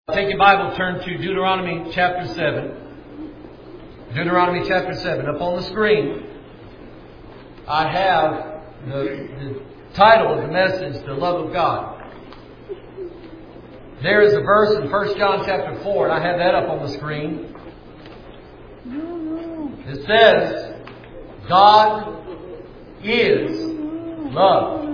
Take your Bible, turn to Deuteronomy chapter 7. Deuteronomy chapter 7. Up on the screen, I have the title of the message, The Love of God. There is a verse in 1 John chapter 4, and I have that up on the screen. It says, God is love.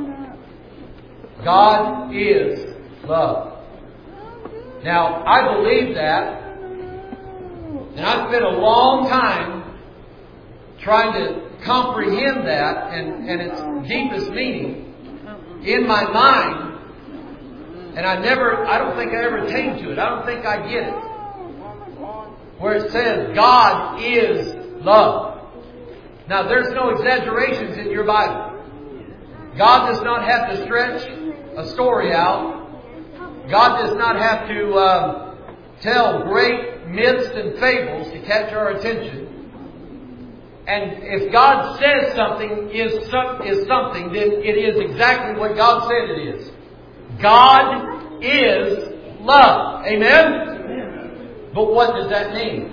God is love. Now, I believe that, and I've spent a long time trying to comprehend that and its deepest meaning in my mind, and I don't think I ever attained to it. I don't think I get it. Where it says, God is love. Now, there's no exaggerations in your Bible. God does not have to stretch a story out. God does not have to tell great myths and fables to catch our attention. And if God says something is something, then it is exactly what God said it is. God is love. Amen? But what does that mean?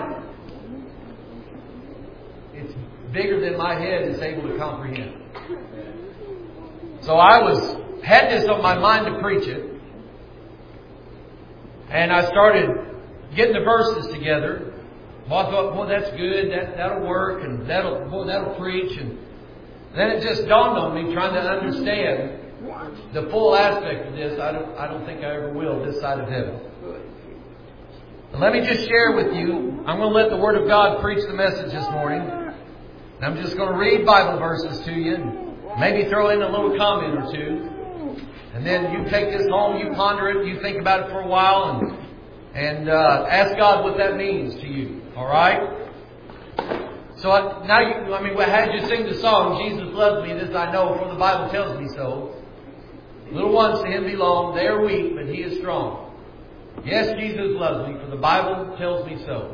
It's bigger than my head is able to comprehend. So I had this on my mind to preach it. And I started getting the verses together. Well, I thought, boy, that's good. That'll work, and that'll preach. And then it just dawned on me, trying to understand the full aspect of this. I don't think I ever will this side of heaven. But let me just share with you. I'm going to let the Word of God preach the message this morning. And I'm just going to read Bible verses to you, and maybe throw in a little comment or two. And then you take this home, you ponder it, you think about it for a while, and ask God what that means to you. All right? So now, I had you sing the song, Jesus loves me, this I know, for the Bible tells me so. Little ones to Him belong, they are weak, but He is strong. Yes, Jesus loves me, for the Bible tells me so.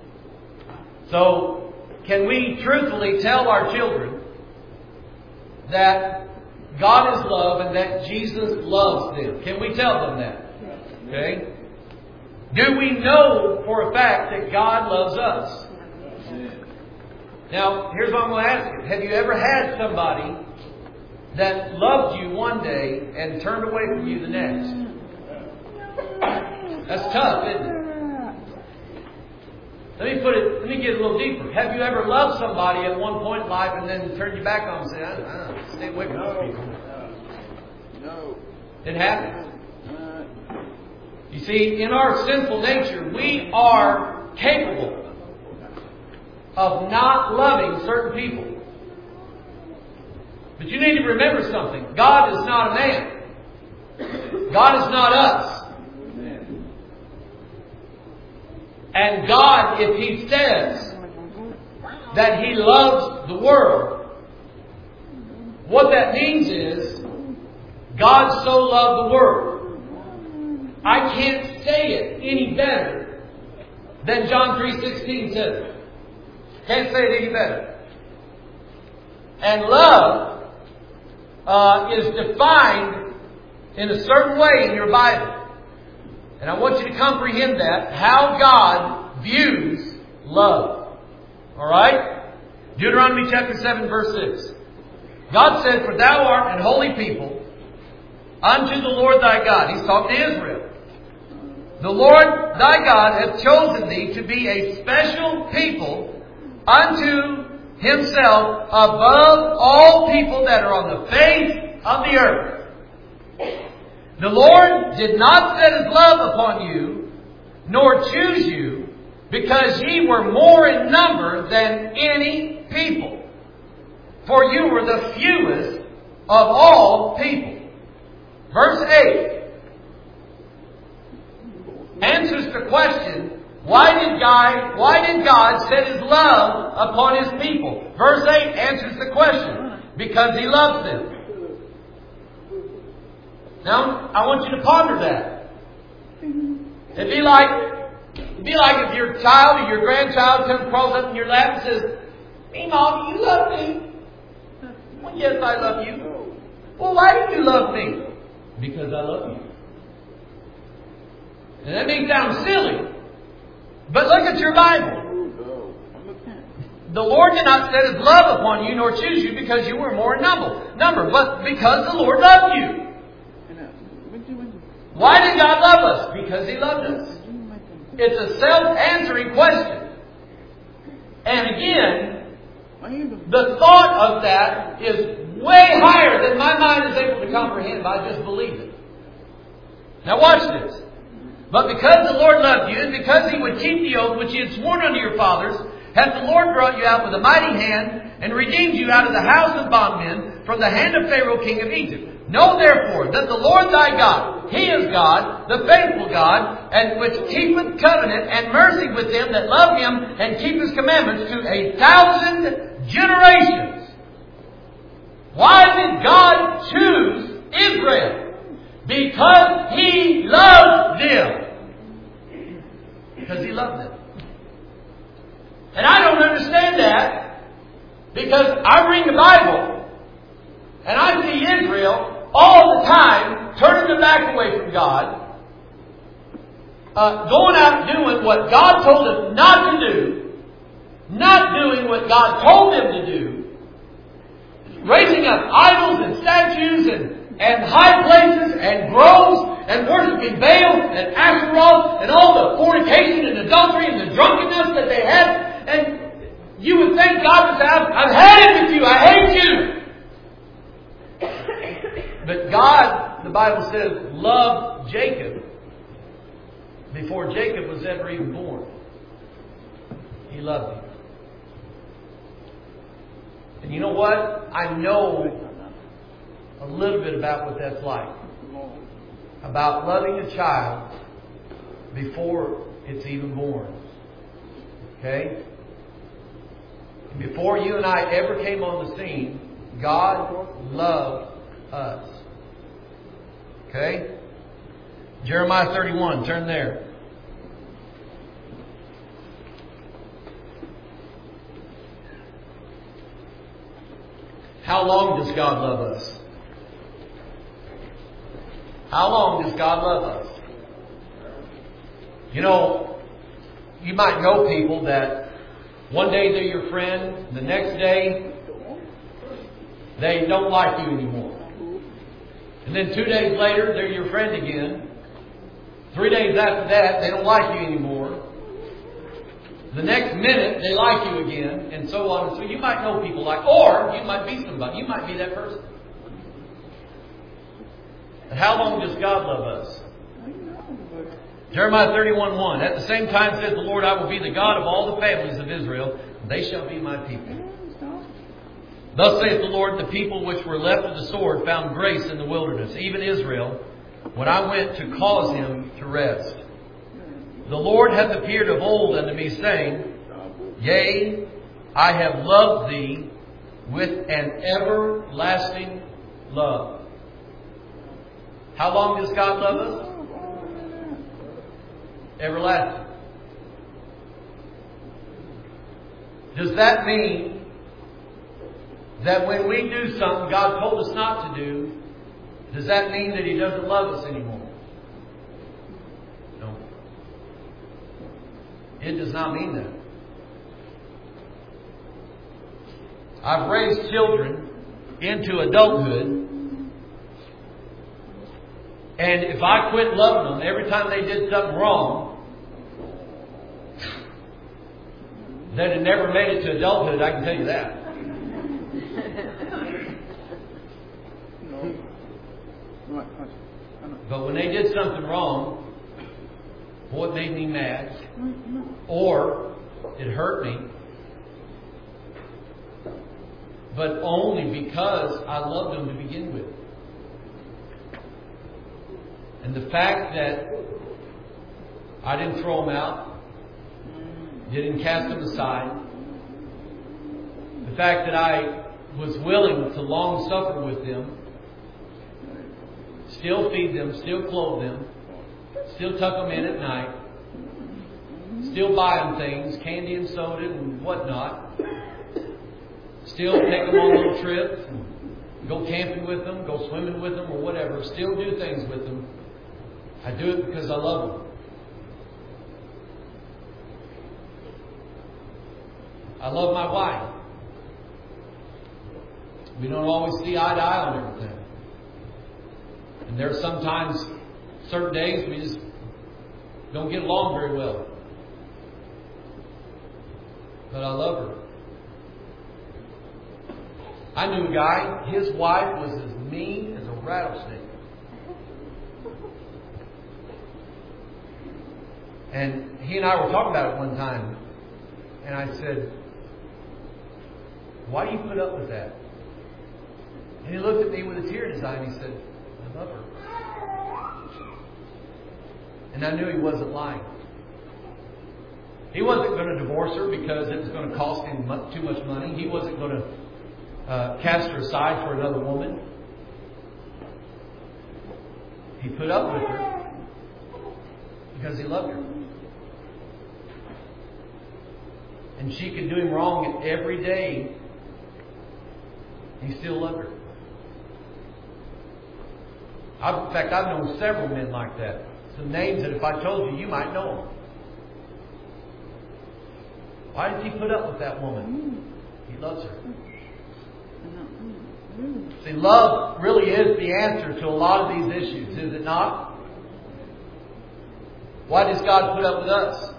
So, can we truthfully tell our children that God is love and that Jesus loves them? Can we tell them that? Okay? Do we know for a fact that God loves us? Now, here's what I'm going to ask you. Have you ever had somebody that loved you one day and turned away from you the next? That's tough, isn't it? Let me get a little deeper. Have you ever loved somebody at one point in life and then turned your back on them and said, I stay away from those people? No. It happens. You see, in our sinful nature, we are capable of not loving certain people. But you need to remember something. God is not a man. God is not us. And God, if He says that He loves the world, what that means is God so loved the world. I can't say it any better than John 3:16 says it. Can't say it any better. And love is defined in a certain way in your Bible. And I want you to comprehend that, how God views love. Alright? Deuteronomy chapter 7 verse 6. God said, for thou art an holy people unto the Lord thy God. He's talking to Israel. The Lord thy God hath chosen thee to be a special people unto Himself above all people that are on the face of the earth. The Lord did not set His love upon you, nor choose you, because ye were more in number than any people. For you were the fewest of all people. Verse 8 answers the question, why did God set His love upon His people? Verse 8 answers the question, because He loves them. Now, I want you to ponder that. It'd be like if your child or your grandchild crawls up in your lap and says, "Hey, Mom, you love me." Well, yes, I love you. Well, why do you love me? Because I love you. And that may sound silly, but look at your Bible. The Lord did not set His love upon you nor choose you because you were more in number, but because the Lord loved you. Why did God love us? Because He loved us. It's a self-answering question. And again, the thought of that is way higher than my mind is able to comprehend if I just believe it. Now watch this. But because the Lord loved you, and because He would keep the oath which He had sworn unto your fathers, hath the Lord brought you out with a mighty hand, and redeemed you out of the house of bondmen, from the hand of Pharaoh king of Egypt. Know therefore that the Lord thy God, He is God, the faithful God, and which keepeth covenant and mercy with them that love Him, and keep His commandments to 1,000 generations. Why did God choose Israel? Because He loved them. Because He loved them. And I don't understand that, because I read the Bible and I see Israel all the time turning their back away from God, going out doing what God told them not to do, not doing what God told them to do, raising up idols and statues and high places and groves and worshiping Baal and Asheroth and all the fornication and adultery and the drunkenness that they had. And you would think God would say, I've had it with you. I hate you. But God, the Bible says, loved Jacob before Jacob was ever even born. He loved him. And you know what? I know a little bit about what that's like. About loving a child before it's even born. Okay? Before you and I ever came on the scene, God loved us. Okay? Jeremiah 31, turn there. How long does God love us? How long does God love us? You know, you might know people that one day they're your friend, the next day they don't like you anymore. And then 2 days later they're your friend again. 3 days after that they don't like you anymore. The next minute they like you again, and so on. So you might know people like, or you might be somebody. You might be that person. And how long does God love us? Jeremiah 31:1. At the same time says the Lord, I will be the God of all the families of Israel, and they shall be my people. Thus saith the Lord, the people which were left of the sword found grace in the wilderness, even Israel, when I went to cause him to rest. The Lord hath appeared of old unto me, saying, Yea, I have loved thee with an everlasting love. How long does God love us? Everlasting. Does that mean that when we do something God told us not to do, does that mean that He doesn't love us anymore? No. It does not mean that. I've raised children into adulthood, and if I quit loving them every time they did something wrong, they'd have never made it to adulthood, I can tell you that. But when they did something wrong, boy, it made me mad, or it hurt me, but only because I loved them to begin with. And the fact that I didn't throw them out, didn't cast them aside, the fact that I was willing to long suffer with them, still feed them, still clothe them, still tuck them in at night, still buy them things, candy and soda and whatnot, still take them on little trips, go camping with them, go swimming with them or whatever, still do things with them. I do it because I love them. I love my wife. We don't always see eye to eye on everything. And there are sometimes, certain days, we just don't get along very well. But I love her. I knew a guy, his wife was as mean as a rattlesnake. And he and I were talking about it one time. And I said, why do you put up with that? And he looked at me with a tear in his eye and he said, I love her. And I knew he wasn't lying. He wasn't going to divorce her because it was going to cost him too much money. He wasn't going to cast her aside for another woman. He put up with her because he loved her. And she could do him wrong every day. He still loved her. In fact, I've known several men like that. Some names that if I told you, you might know them. Why did he put up with that woman? He loves her. See, love really is the answer to a lot of these issues, is it not? Why does God put up with us?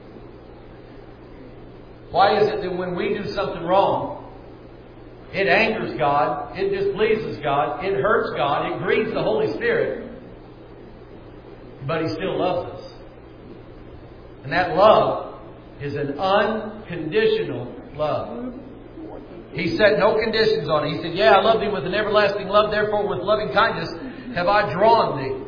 Why is it that when we do something wrong, it angers God, it displeases God, it hurts God, it grieves the Holy Spirit, but He still loves us? And that love is an unconditional love. He set no conditions on it. He said, yeah, I love thee with an everlasting love, therefore with loving kindness have I drawn thee.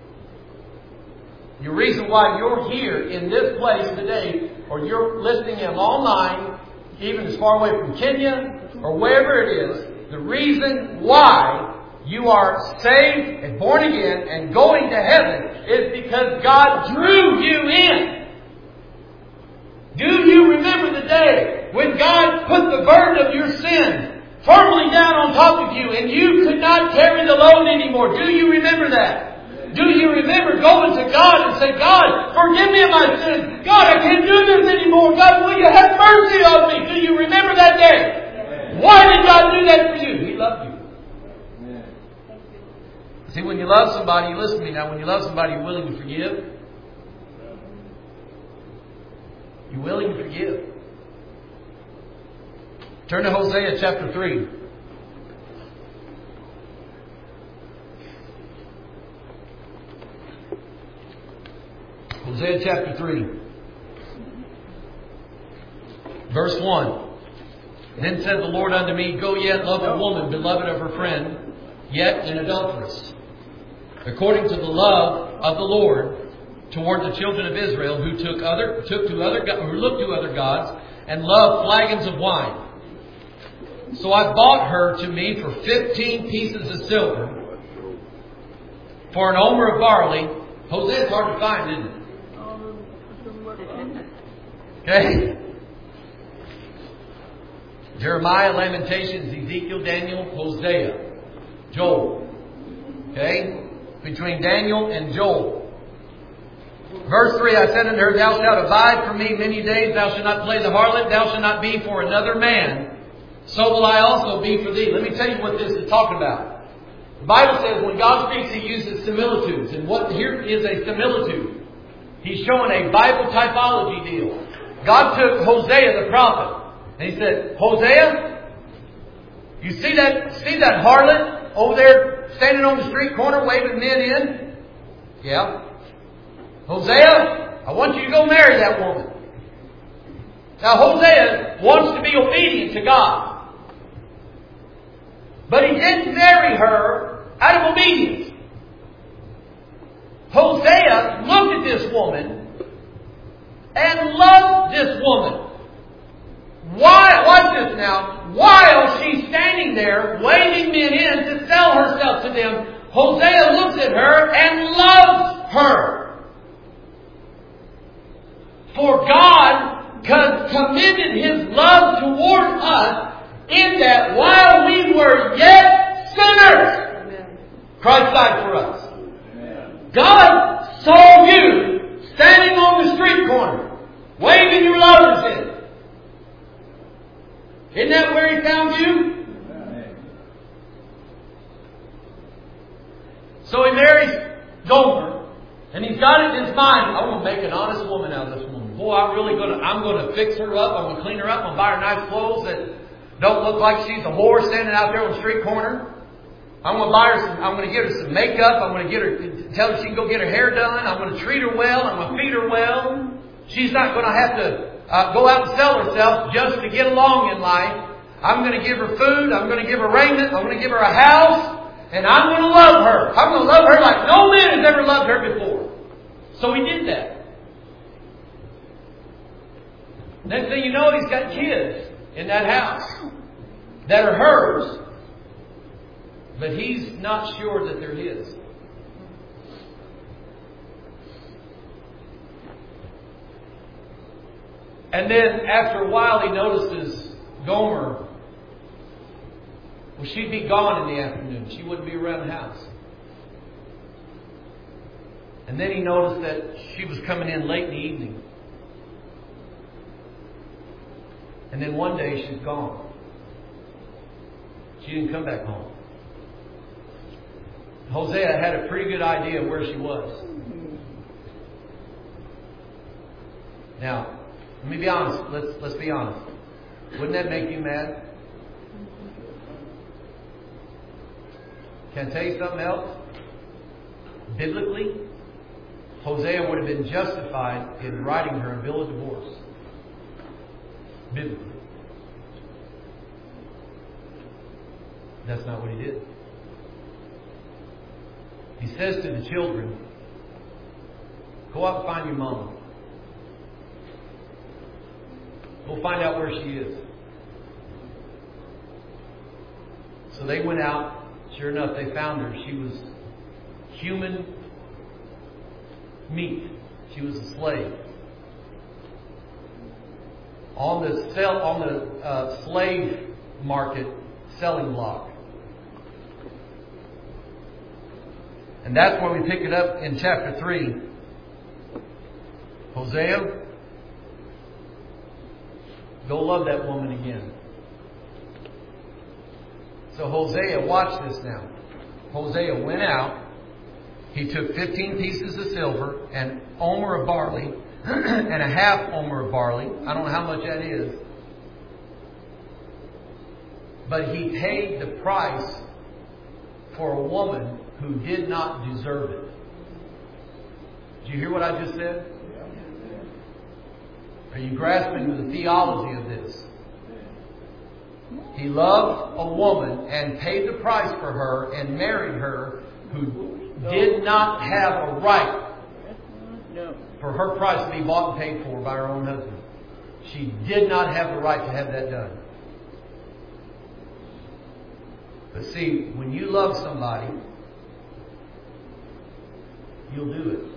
The reason why you're here in this place today, or you're listening in online, even as far away from Kenya, or wherever it is, the reason why you are saved and born again and going to heaven is because God drew you in. Do you remember the day when God put the burden of your sin firmly down on top of you and you could not carry the load anymore? Do you remember that? Do you remember going to God and say, God, forgive me of my sins. God, I can't do this anymore. God, will you have mercy on me? Do you remember that day? Why did God do that for you? He loved you. See, when you love somebody, you listen to me now, when you love somebody, you're willing to forgive. You're willing to forgive. Turn to Hosea chapter 3. Hosea chapter 3. Verse 1. Then said the Lord unto me, Go yet, love a woman, beloved of her friend, yet an adulteress, according to the love of the Lord toward the children of Israel, who looked to other gods and loved flagons of wine. So I bought her to me for 15 pieces of silver, for an omer of barley. Hosea's hard to find, isn't it? Okay. Jeremiah, Lamentations, Ezekiel, Daniel, Hosea, Joel. Okay? Between Daniel and Joel. Verse 3, I said unto her, Thou shalt abide for me many days, thou shalt not play the harlot, thou shalt not be for another man, so will I also be for thee. Let me tell you what this is talking about. The Bible says when God speaks, He uses similitudes. And here is a similitude. He's showing a Bible typology deal. God took Hosea the prophet, and He said, Hosea, you see that harlot over there standing on the street corner waving men in? Yeah. Hosea, I want you to go marry that woman. Now Hosea wants to be obedient to God. But he didn't marry her out of obedience. Hosea looked at this woman and loved this woman. Watch this now. While she's standing there waving men in to sell herself to them, Hosea looks at her and loves her. For God commended His love toward us in that while we were yet sinners, Christ died for us. God saw you standing on the street corner, waving your lovers in. Isn't that where He found you? So he marries Gomer, and he's got it in his mind, I'm going to make an honest woman out of this woman. Boy, I'm going to fix her up. I'm going to clean her up. I'm going to buy her nice clothes that don't look like she's a whore standing out there on the street corner. I'm going to buy her I'm going to get her some makeup. I'm going to tell her she can go get her hair done. I'm going to treat her well. I'm going to feed her well. She's not going to have to go out and sell herself just to get along in life. I'm going to give her food. I'm going to give her raiment. I'm going to give her a house. And I'm going to love her. I'm going to love her like no man has ever loved her before. So he did that. Next thing you know, he's got kids in that house that are hers. But he's not sure that they're his. And then after a while he notices Gomer, well, she'd be gone in the afternoon. She wouldn't be around the house. And then he noticed that she was coming in late in the evening. And then one day she's gone. She didn't come back home. Hosea had a pretty good idea of where she was. Now, let me be honest. Let's be honest. Wouldn't that make you mad? Can I tell you something else? Biblically, Hosea would have been justified in writing her a bill of divorce. Biblically. That's not what he did. He says to the children, go out and find your mama. Go find out where she is. So they went out. Sure enough, they found her. She was human meat. She was a slave. On the slave market selling block. And that's where we pick it up in chapter 3. Hosea, go love that woman again. So Hosea, watch this now. Hosea went out. He took 15 pieces of silver, an omer of barley, and a half omer of barley. I don't know how much that is. But he paid the price for a woman who did not deserve it. Did you hear what I just said? Are you grasping the theology of this? He loved a woman and paid the price for her and married her who did not have a right for her price to be bought and paid for by her own husband. She did not have the right to have that done. But see, when you love somebody, you'll do it.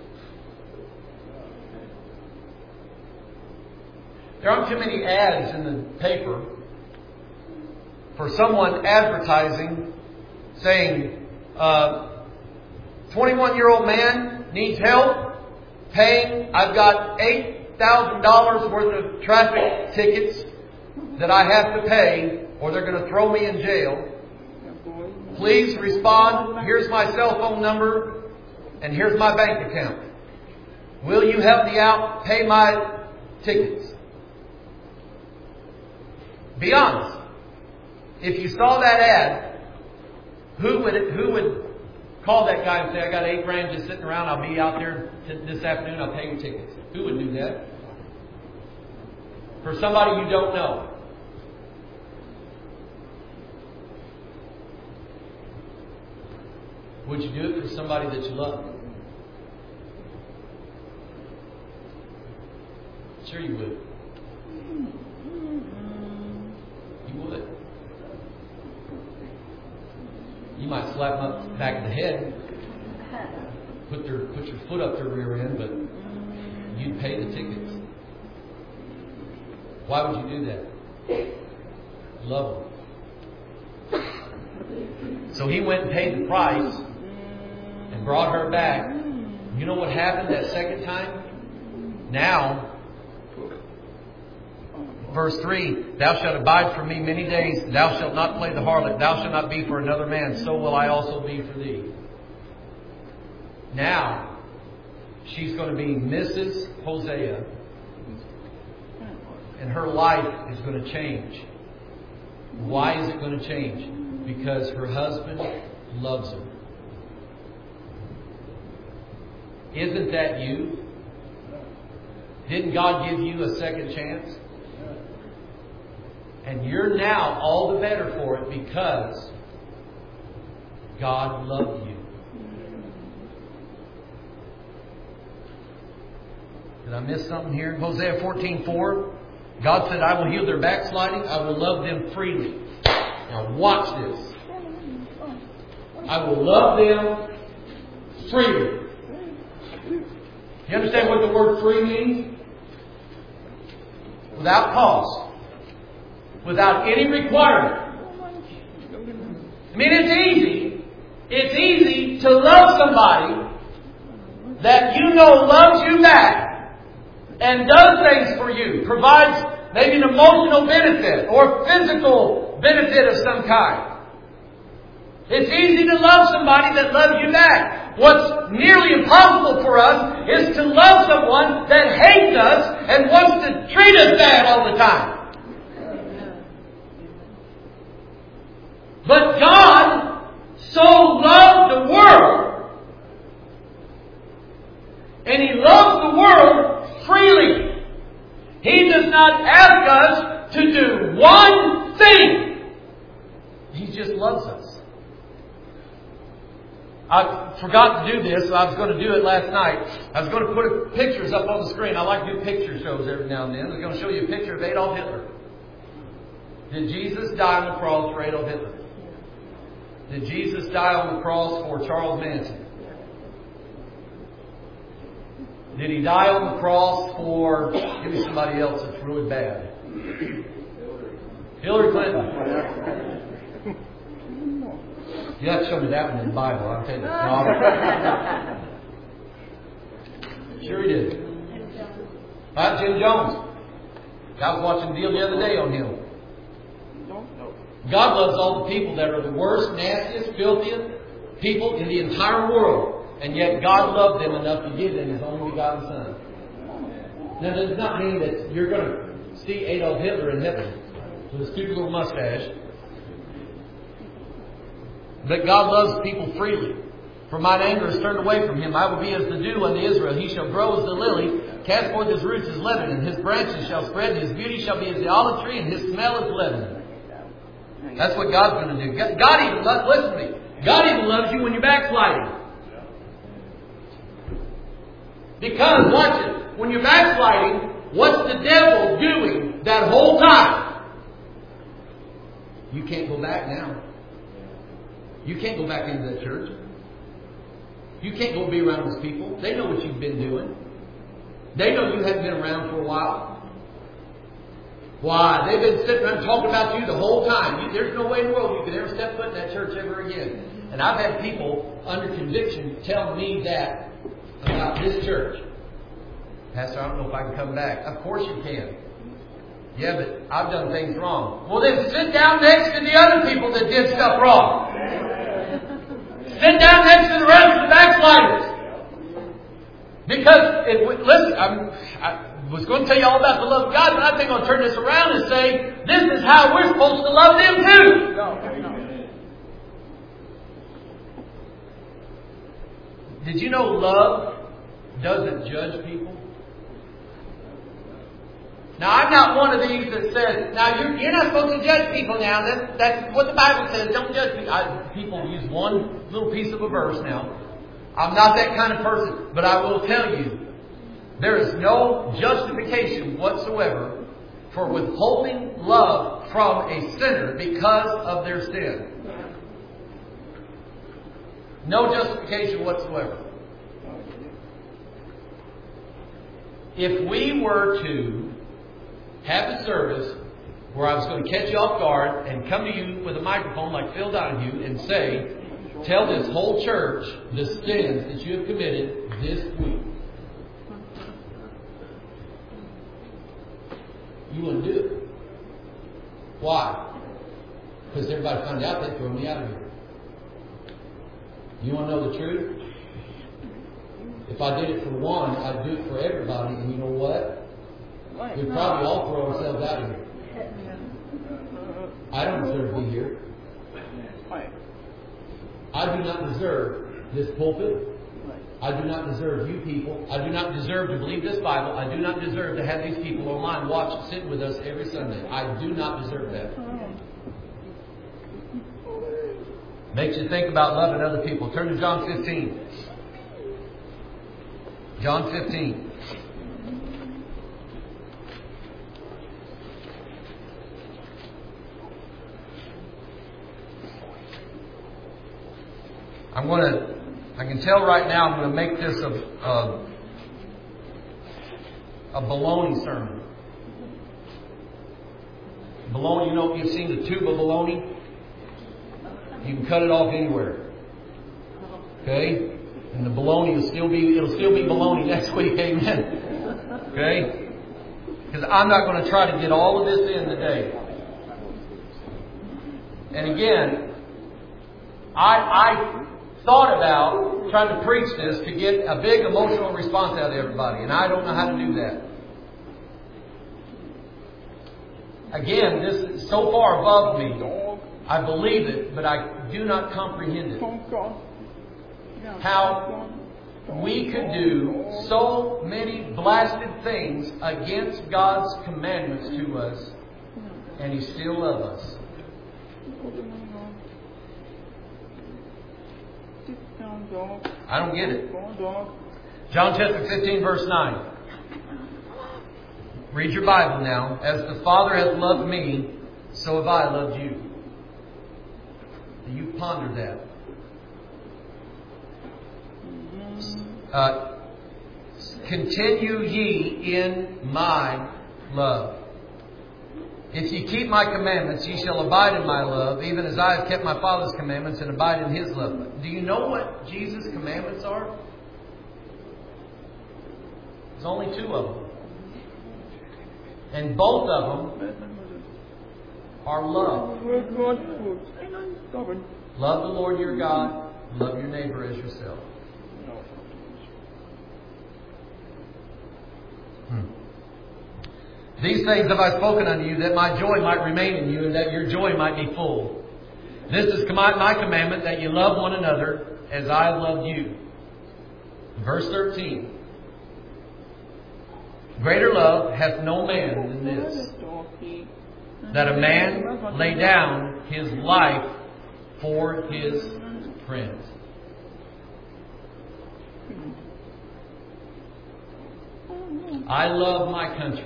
There aren't too many ads in the paper for someone advertising saying, 21-year-old man needs help paying. I've got $8,000 worth of traffic tickets that I have to pay or they're going to throw me in jail. Please respond. Here's my cell phone number and here's my bank account. Will you help me out? Pay my tickets. Be honest. If you saw that ad, who would call that guy and say, I got $8,000 just sitting around, I'll be out there this afternoon, I'll pay your tickets? Who would do that? For somebody you don't know. Would you do it for somebody that you love? Sure you would. You would. You might slap them up the back of the head, put your foot up their rear end, but you'd pay the tickets. Why would you do that? Love them. So he went and paid the price and brought her back. You know what happened that second time? Now, verse 3, thou shalt abide for me many days. Thou shalt not play the harlot. Thou shalt not be for another man. So will I also be for thee. Now, she's going to be Mrs. Hosea. And her life is going to change. Why is it going to change? Because her husband loves her. Isn't that you? Didn't God give you a second chance? And you're now all the better for it because God loved you. Did I miss something here? Hosea 14:4. God said, I will heal their backsliding. I will love them freely. Now watch this. I will love them freely. You understand what the word free means? Without cost. Without any requirement. I mean, it's easy. It's easy to love somebody that you know loves you back and does things for you. Provides maybe an emotional benefit or physical benefit of some kind. It's easy to love somebody that loves you back. What's nearly impossible for us is to love someone that hates us and wants to treat us bad all the time. But God so loved the world, and He loves the world freely. He does not ask us to do one thing. He just loves us. I forgot to do this, so I was going to do it last night. I was going to put pictures up on the screen. I like to do picture shows every now and then. I was going to show you a picture of Adolf Hitler. Did Jesus die on the cross for Adolf Hitler? Did Jesus die on the cross for Charles Manson? Did He die on the cross for... Give me somebody else that's really bad. Hillary Clinton. You have to show me that one in the Bible. I'll tell you. No. Sure He did. Jim Jones. I was watching a deal the other day on him. God loves all the people that are the worst, nastiest, filthiest people in the entire world. And yet God loved them enough to give them His only begotten Son. Now, that does not mean that you're going to see Adolf Hitler in heaven with his stupid little mustache. But God loves people freely. For mine anger is turned away from him. I will be as the dew unto Israel. He shall grow as the lily, cast forth his roots as Lebanon. His branches shall spread, and his beauty shall be as the olive tree, and his smell as Lebanon. That's what God's going to do. God even loves, listen to me, God even loves you when you're backsliding. Because, watch it, when you're backsliding, what's the devil doing that whole time? You can't go back now. You can't go back into that church. You can't go be around those people. They know what you've been doing. They know you haven't been around for a while. Why? They've been sitting around talking about you the whole time. There's no way in the world you could ever step foot in that church ever again. And I've had people under conviction tell me that about this church. Pastor, I don't know if I can come back. Of course you can. Yeah, but I've done things wrong. Well, then sit down next to the other people that did stuff wrong. Sit down next to the rest of the backsliders. Because, listen, I was going to tell you all about the love of God, but I think I'll turn this around and say, this is how we're supposed to love them too. Did you know love doesn't judge people? Now, I'm not one of these that says, now you're not supposed to judge people now. That's what the Bible says. Don't judge people. People use one little piece of a verse now. I'm not that kind of person. But I will tell you, there is no justification whatsoever for withholding love from a sinner because of their sin. No justification whatsoever. If we were to have a service where I was going to catch you off guard and come to you with a microphone like Phil Donahue and say, tell this whole church the sins that you have committed this week. You wouldn't do it. Why? Because everybody found out, they'd throw me out of here. You want to know the truth? If I did it for one, I'd do it for everybody. And you know what? We'd probably all throw ourselves out of here. I don't deserve to be here. I do not deserve this pulpit. I do not deserve you people. I do not deserve to believe this Bible. I do not deserve to have these people online sit with us every Sunday. I do not deserve that. Makes you think about loving other people. Turn to John 15. John 15. I can tell right now I'm going to make this a bologna sermon. Bologna, you know, you've seen the tube of bologna? You can cut it off anywhere. Okay? And the bologna it'll still be bologna next week, amen. Okay? Because I'm not going to try to get all of this in today. And again, I thought about trying to preach this to get a big emotional response out of everybody, and I don't know how to do that. Again, this is so far above me. I believe it, but I do not comprehend it. How we could do so many blasted things against God's commandments to us, and He still loves us. I don't get it. John chapter 15, verse 9. Read your Bible now. As the Father has loved me, so have I loved you. Do you ponder that? Continue ye in my love. If ye keep my commandments, ye shall abide in my love, even as I have kept my Father's commandments and abide in His love. Do you know what Jesus' commandments are? There's only 2 of them. And both of them are love. Love the Lord your God. Love your neighbor as yourself. These things have I spoken unto you, that my joy might remain in you, and that your joy might be full. This is my commandment, that you love one another as I have loved you. Verse 13. Greater love hath no man than this, that a man lay down his life for his friends. I love my country.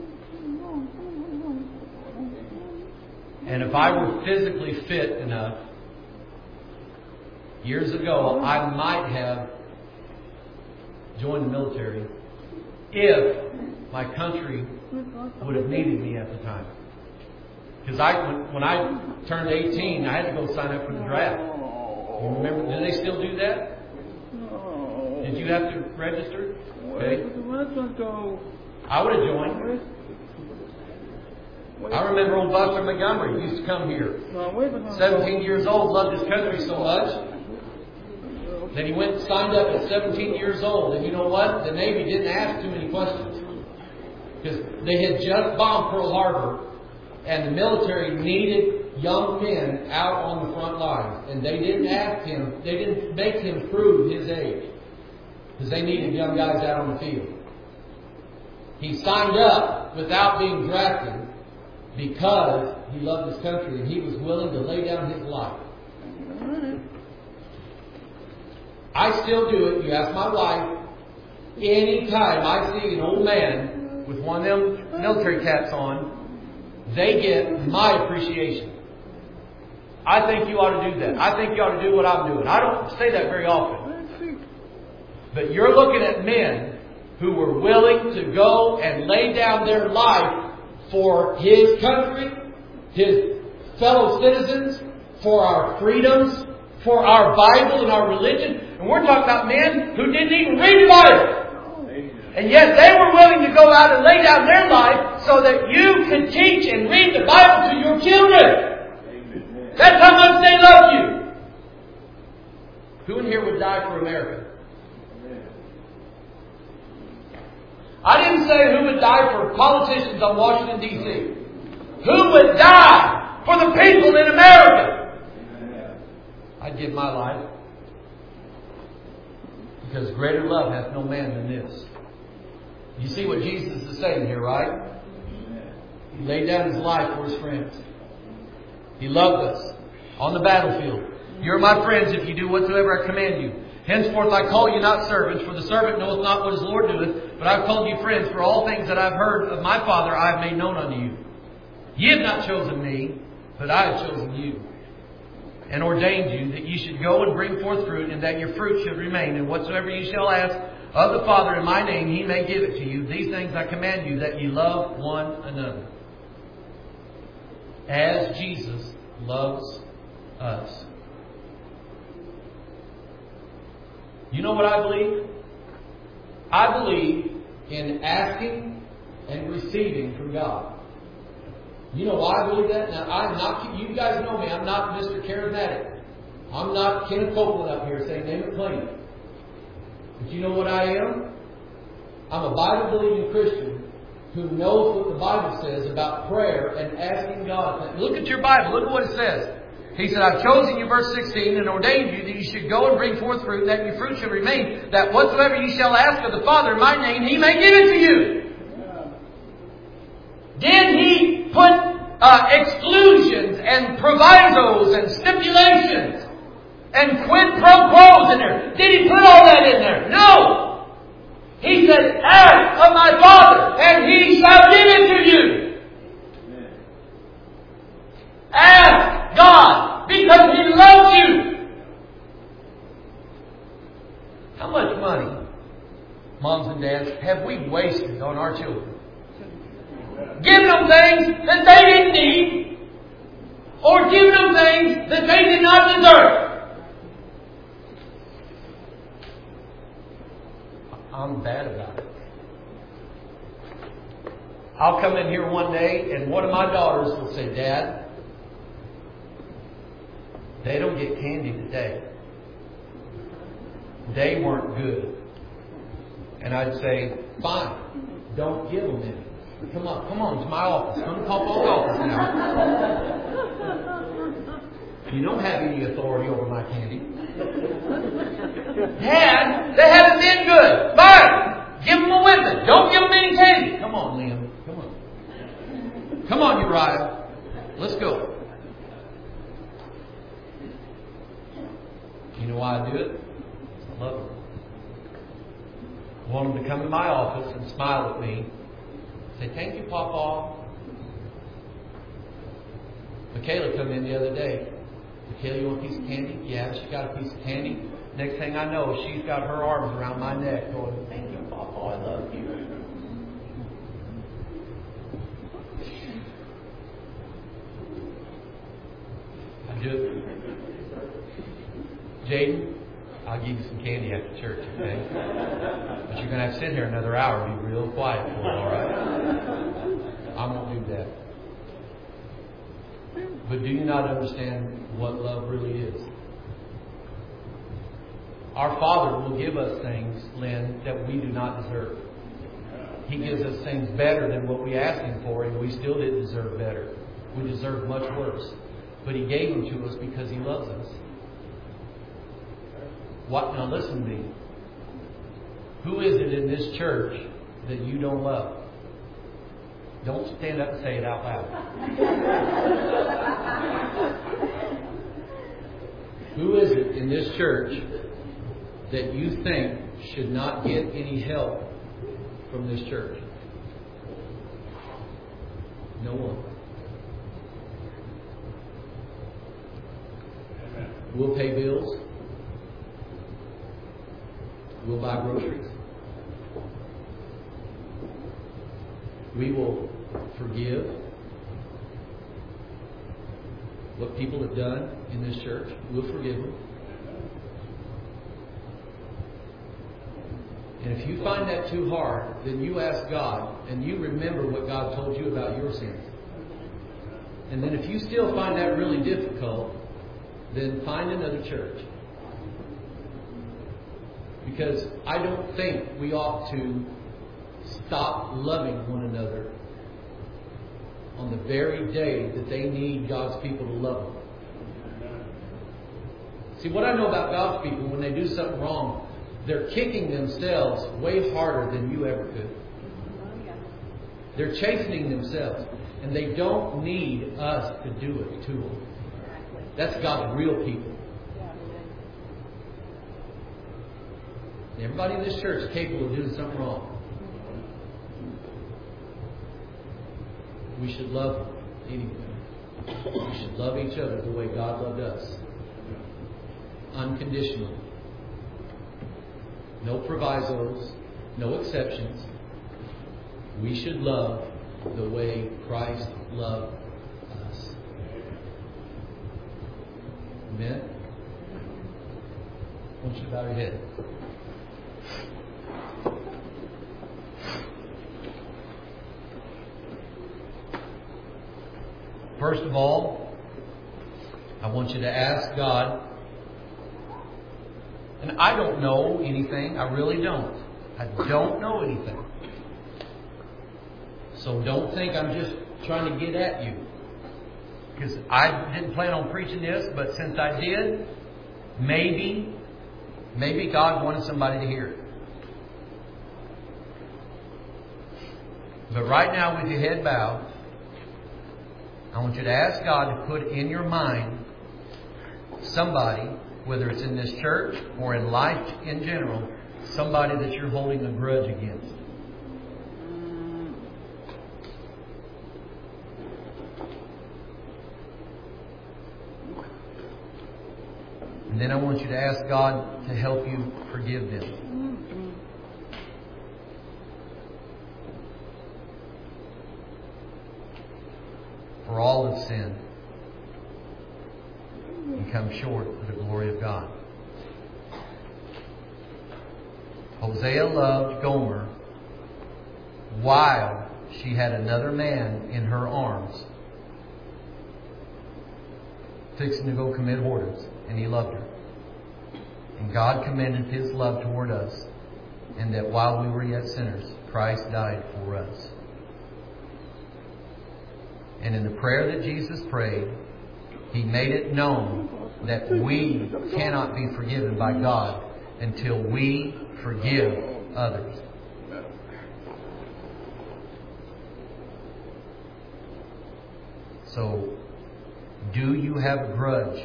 And if I were physically fit enough, years ago, I might have joined the military if my country would have needed me at the time. Because when I turned 18, I had to go sign up for the draft. You remember? Do they still do that? Did you have to register? Okay. I would have joined. I remember old Buster Montgomery used to come here. 17 years old, loved his country so much that he went and signed up at 17 years old. And you know what? The Navy didn't ask too many questions. Because they had just bombed Pearl Harbor, and the military needed young men out on the front lines. And they didn't ask him, they didn't make him prove his age. Because they needed young guys out on the field. He signed up without being drafted because he loved his country and he was willing to lay down his life. I still do it. You ask my wife. Anytime I see an old man with one of them military caps on, they get my appreciation. I think you ought to do that. I think you ought to do what I'm doing. I don't say that very often. But you're looking at men who were willing to go and lay down their life for his country, his fellow citizens, for our freedoms, for our Bible and our religion. And we're talking about men who didn't even read the Bible. And yet they were willing to go out and lay down their life so that you could teach and read the Bible to your children. That's how much they love you. Who in here would die for America? I didn't say who would die for politicians on Washington, D.C. Who would die for the people in America? I'd give my life. Because greater love hath no man than this. You see what Jesus is saying here, right? He laid down His life for His friends. He loved us on the battlefield. You're my friends if you do whatsoever I command you. Henceforth I call you not servants, for the servant knoweth not what his Lord doeth, but I've called you friends, for all things that I've heard of my Father I have made known unto you. Ye have not chosen me, but I have chosen you, and ordained you that ye should go and bring forth fruit, and that your fruit should remain. And whatsoever ye shall ask of the Father in my name, He may give it to you. These things I command you, that ye love one another, as Jesus loves us. You know what I believe? I believe in asking and receiving from God. You know why I believe that? Now, I'm not, you guys know me, I'm not Mr. Charismatic. I'm not Kenneth Copeland up here saying, name it plain. But you know what I am? I'm a Bible-believing Christian who knows what the Bible says about prayer and asking God. Look at your Bible. Look at what it says. He said, I've chosen you, verse 16, and ordained you that you should go and bring forth fruit, and that your fruit shall remain, that whatsoever you shall ask of the Father in my name, He may give it to you. Did He put exclusions and provisos and stipulations and quid pro quos in there? Did He put all that in there? No. He said, ask of my Father, and He shall give it to you. Ask God, because He loves you. How much money, moms and dads, have we wasted on our children? Giving them things that they didn't need, or giving them things that they did not deserve. I'm bad about it. I'll come in here one day and one of my daughters will say, Dad, they don't get candy today. They weren't good. And I'd say, fine, don't give them any. Come on, it's my office. Come to Papa's office now. You don't have any authority over my candy. Dad, they haven't been good. Fine, give them a whipping. Don't give them any candy. Come on, Liam. Come on. Come on, Uriah. Let's go. You know why I do it? I love them. I want them to come to my office and smile at me. Say, thank you, Papa. Michaela come in the other day. Michaela, you want a piece of candy? Yeah, she got a piece of candy. Next thing I know, she's got her arms around my neck going, thank you, Papa, I love you. I do it. Jaden, I'll give you some candy after church, okay? But you're going to have to sit here another hour and be real quiet for it, all right? I won't do that. But do you not understand what love really is? Our Father will give us things, Lynn, that we do not deserve. He gives us things better than what we asked Him for, and we still didn't deserve better. We deserved much worse. But He gave them to us because He loves us. What? Now listen to me. Who is it in this church that you don't love? Don't stand up and say it out loud. Who is it in this church that you think should not get any help from this church? No one. We'll pay bills. We'll buy groceries. We will forgive what people have done in this church. We'll forgive them. And if you find that too hard, then you ask God and you remember what God told you about your sins. And then if you still find that really difficult, then find another church. Because I don't think we ought to stop loving one another on the very day that they need God's people to love them. See, what I know about God's people, when they do something wrong, they're kicking themselves way harder than you ever could. They're chastening themselves. And they don't need us to do it to them. That's God's real people. Everybody in this church is capable of doing something wrong. We should love anyway. We should love each other the way God loved us. Unconditionally. No provisos, no exceptions. We should love the way Christ loved us. Amen? I want you to bow your head. First of all, I want you to ask God. And I don't know anything. I really don't. I don't know anything. So don't think I'm just trying to get at you. Because I didn't plan on preaching this, but since I did, maybe God wanted somebody to hear it. But right now, with your head bowed, I want you to ask God to put in your mind somebody, whether it's in this church or in life in general, somebody that you're holding a grudge against. And then I want you to ask God to help you forgive them. For all have sinned and come short of the glory of God. Hosea loved Gomer while she had another man in her arms, fixing to go commit whoredom, and he loved her. And God commended His love toward us, and that while we were yet sinners, Christ died for us. And in the prayer that Jesus prayed, He made it known that we cannot be forgiven by God until we forgive others. So, do you have a grudge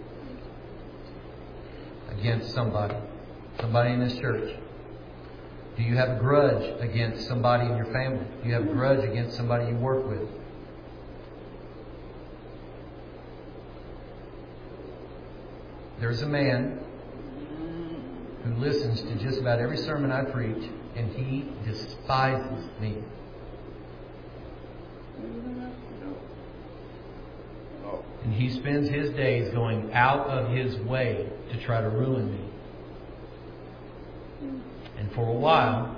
against somebody in this church? Do you have a grudge against somebody in your family? Do you have a grudge against somebody you work with? There's a man who listens to just about every sermon I preach, and he despises me. And he spends his days going out of his way to try to ruin me. And for a while,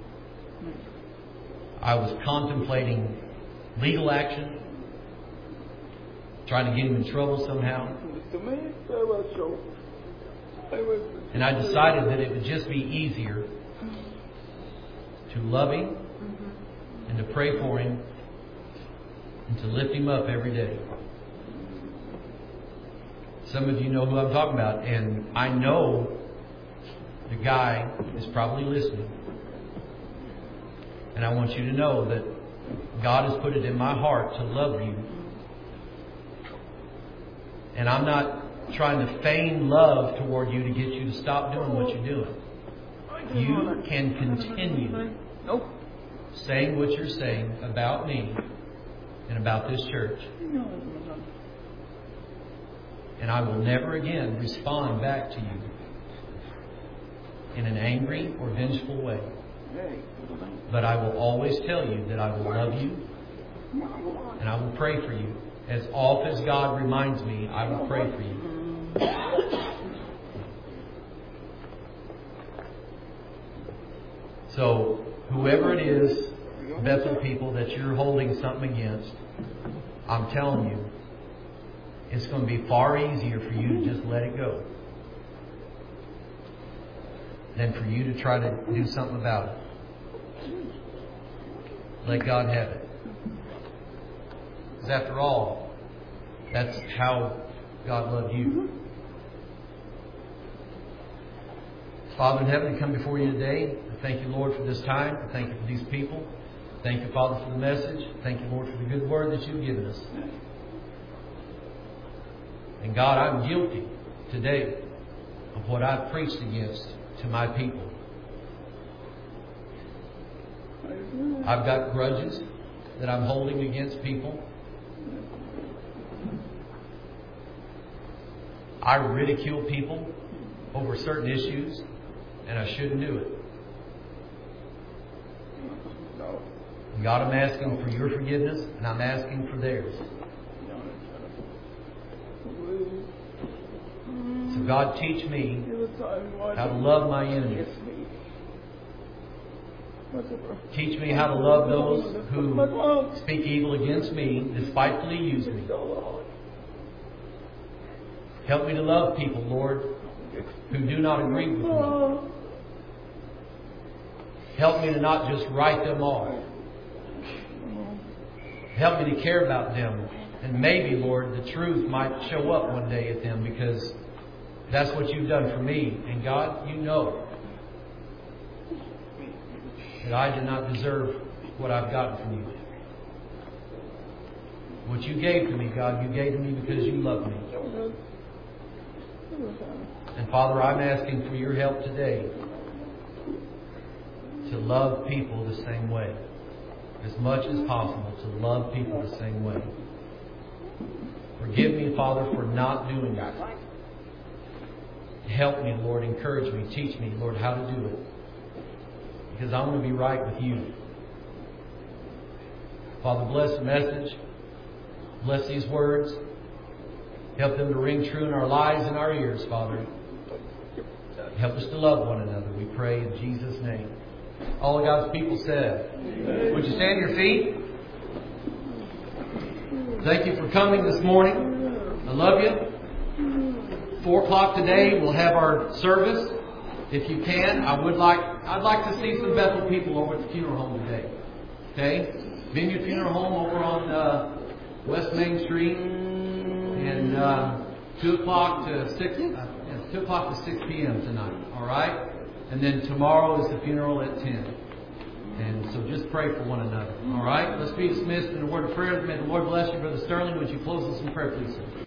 I was contemplating legal action, trying to get him in trouble somehow. And I decided that it would just be easier to love him and to pray for him and to lift him up every day. Some of you know who I'm talking about, and I know the guy is probably listening. And I want you to know that God has put it in my heart to love you. And I'm not trying to feign love toward you to get you to stop doing what you're doing. You can continue saying what you're saying about me and about this church. And I will never again respond back to you in an angry or vengeful way. But I will always tell you that I will love you and I will pray for you. As often as God reminds me, I will pray for you. So whoever it is, Bethel people, that you're holding something against, I'm telling you, it's going to be far easier for you to just let it go than for you to try to do something about it. Let God have it. Because after all, that's how God loved you. Father in heaven, I come before you today. I thank you, Lord, for this time. I thank you for these people. Thank you, Father, for the message. Thank you, Lord, for the good word that you've given us. And God, I'm guilty today of what I've preached against to my people. I've got grudges that I'm holding against people. I ridicule people over certain issues, and I shouldn't do it. God, I'm asking for your forgiveness, and I'm asking for theirs. So God, teach me how to love my enemies. Teach me how to love those who speak evil against me, despitefully use me. Help me to love people, Lord, who do not agree with me. Help me to not just write them off. Help me to care about them. And maybe, Lord, the truth might show up one day at them, because that's what you've done for me. And God, you know that I did not deserve what I've gotten from you. What you gave to me, God, you gave to me because you love me. And Father, I'm asking for your help today to love people the same way. As much as possible, to love people the same way. Forgive me, Father, for not doing that. Help me, Lord. Encourage me. Teach me, Lord, how to do it. Because I want to be right with you. Father, bless the message. Bless these words. Help them to ring true in our lives and our ears, Father. Help us to love one another, we pray in Jesus' name. All of God's people said, would you stand to your feet? Thank you for coming this morning. I love you. 4 o'clock today, we'll have our service. If you can, I'd like to see some Bethel people over at the funeral home today. Okay? Vineyard Funeral Home over on West Main Street. And 2 o'clock to 6 p.m. tonight. All right? And then tomorrow is the funeral at 10. And so just pray for one another. All right? Let's be dismissed in a word of prayer. May the Lord bless you, Brother Sterling. Would you close us in prayer, please, sir?